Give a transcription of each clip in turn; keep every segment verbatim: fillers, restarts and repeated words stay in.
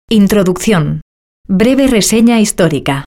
Introducción. Breve reseña histórica.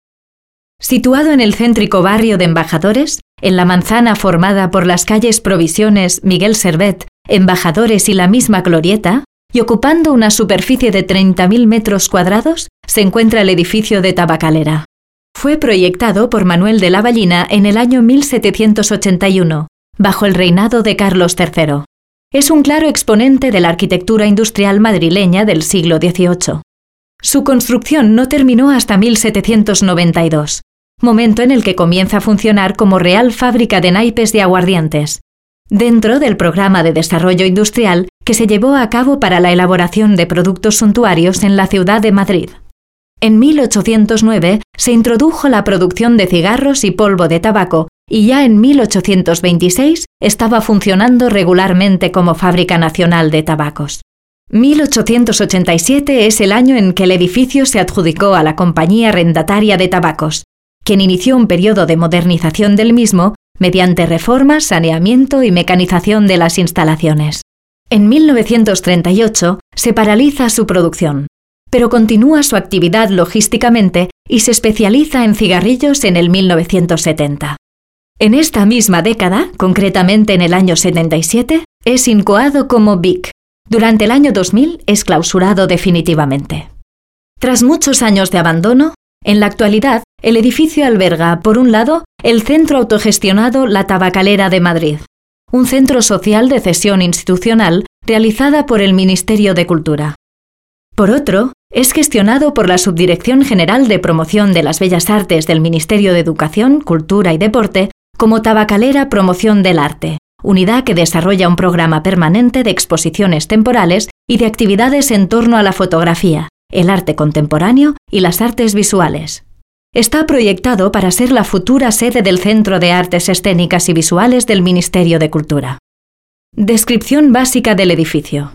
Situado en el céntrico barrio de Embajadores, en la manzana formada por las calles Provisiones, Miguel Servet, Embajadores y la misma Glorieta, y ocupando una superficie de treinta mil metros cuadrados, se encuentra el edificio de Tabacalera. Fue proyectado por Manuel de la Vallina en el año mil setecientos ochenta y uno, bajo el reinado de Carlos tercero. Es un claro exponente de la arquitectura industrial madrileña del siglo dieciocho. Su construcción no terminó hasta mil setecientos noventa y dos, momento en el que comienza a funcionar como Real Fábrica de Naipes de Aguardientes, dentro del programa de desarrollo industrial que se llevó a cabo para la elaboración de productos suntuarios en la ciudad de Madrid. En mil ochocientos nueve se introdujo la producción de cigarros y polvo de tabaco y ya en mil ochocientos veintiséis estaba funcionando regularmente como fábrica nacional de tabacos. mil ochocientos ochenta y siete es el año en que el edificio se adjudicó a la Compañía Arrendataria de Tabacos, quien inició un periodo de modernización del mismo mediante reformas, saneamiento y mecanización de las instalaciones. En mil novecientos treinta y ocho se paraliza su producción, pero continúa su actividad logísticamente y se especializa en cigarrillos en el mil novecientos setenta. En esta misma década, concretamente en el año setenta y siete, es incoado como Vic. Durante el año dos mil es clausurado definitivamente. Tras muchos años de abandono, en la actualidad el edificio alberga, por un lado, el centro autogestionado La Tabacalera de Madrid, un centro social de cesión institucional realizada por el Ministerio de Cultura. Por otro, es gestionado por la Subdirección General de Promoción de las Bellas Artes del Ministerio de Educación, Cultura y Deporte como Tabacalera Promoción del Arte, unidad que desarrolla un programa permanente de exposiciones temporales y de actividades en torno a la fotografía, el arte contemporáneo y las artes visuales. Está proyectado para ser la futura sede del Centro de Artes Escénicas y Visuales del Ministerio de Cultura. Descripción básica del edificio.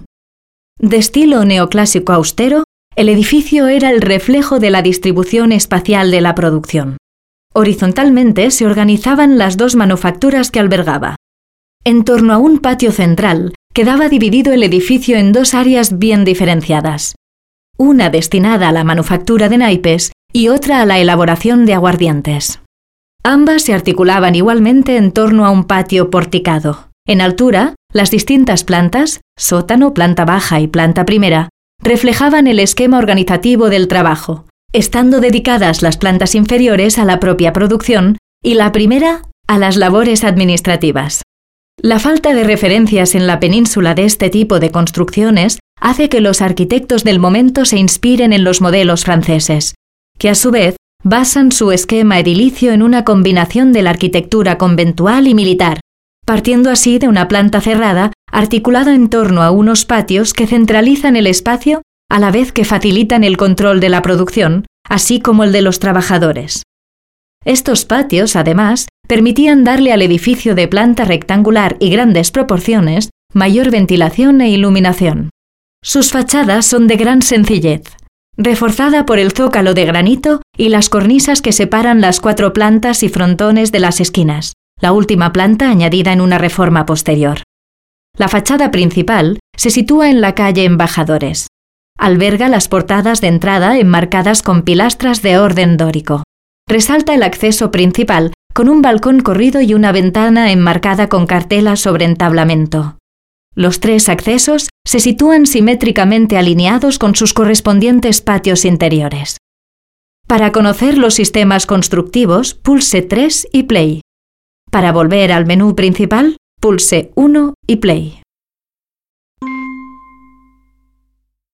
De estilo neoclásico austero, el edificio era el reflejo de la distribución espacial de la producción. Horizontalmente se organizaban las dos manufacturas que albergaba. En torno a un patio central quedaba dividido el edificio en dos áreas bien diferenciadas, una destinada a la manufactura de naipes y otra a la elaboración de aguardientes. Ambas se articulaban igualmente en torno a un patio porticado. En altura, las distintas plantas, sótano, planta baja y planta primera, reflejaban el esquema organizativo del trabajo, estando dedicadas las plantas inferiores a la propia producción y la primera a las labores administrativas. La falta de referencias en la península de este tipo de construcciones hace que los arquitectos del momento se inspiren en los modelos franceses, que a su vez basan su esquema edilicio en una combinación de la arquitectura conventual y militar, partiendo así de una planta cerrada articulada en torno a unos patios que centralizan el espacio a la vez que facilitan el control de la producción, así como el de los trabajadores. Estos patios, además, permitían darle al edificio de planta rectangular y grandes proporciones mayor ventilación e iluminación. Sus fachadas son de gran sencillez, reforzada por el zócalo de granito y las cornisas que separan las cuatro plantas y frontones de las esquinas, la última planta añadida en una reforma posterior. La fachada principal se sitúa en la calle Embajadores. Alberga las portadas de entrada enmarcadas con pilastras de orden dórico. Resalta el acceso principal con un balcón corrido y una ventana enmarcada con cartelas sobre entablamento. Los tres accesos se sitúan simétricamente alineados con sus correspondientes patios interiores. Para conocer los sistemas constructivos, pulse tres y play. Para volver al menú principal, pulse uno y play.